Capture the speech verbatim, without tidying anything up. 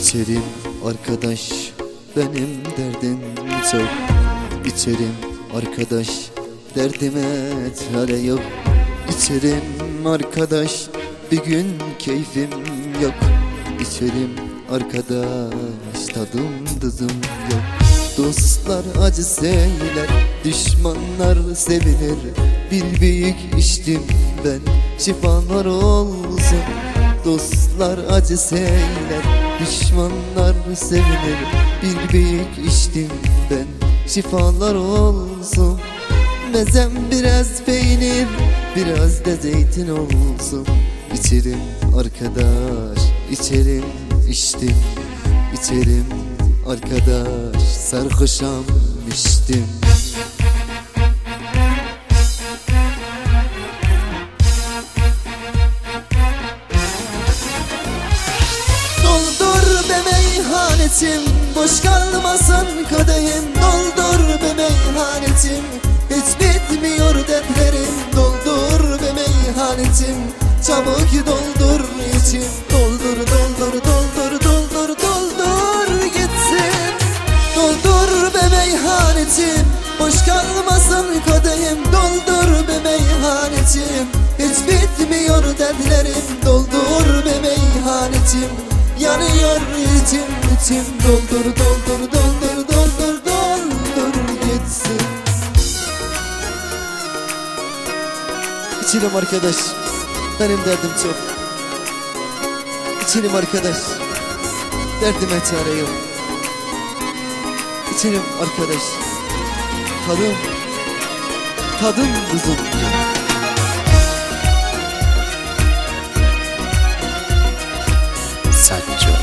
İçerim arkadaş, benim derdim çok. İçerim arkadaş, derdime çare yok. İçerim arkadaş, bir gün keyfim yok. İçerim arkadaş, tadım tuzum yok. Dostlar acı söyler, düşmanlar sevinir. Bir büyük içtim ben, şifalar olsun. Dostlar acı söyler, düşmanlar sevinir. Bir büyük içtim ben, şifalar olsun. Mezem biraz peynir, biraz da zeytin olsun. İçerim arkadaş, içerim içtim. İçerim arkadaş, sarhoşam içtim. Doldur be meyhanetim, boş kalmasın kadehim. Doldur be meyhanetim, hiç bitmiyor dertlerim. Doldur be meyhanetim, çabuk doldur içim. Doldur doldur doldur doldur doldur gitsin. Doldur be meyhanetim, boş kalmasın kadehim. Doldur be meyhanetim, hiç bitmiyor dertlerim. Doldur be meyhanetim, yanıyor içim içim. Doldur doldur doldur doldur doldur gitsin. İçerim arkadaş, benim derdim çok. İçerim arkadaş, derdime çare yok. İçerim arkadaş, tadım, tadım tuzum yok. Saço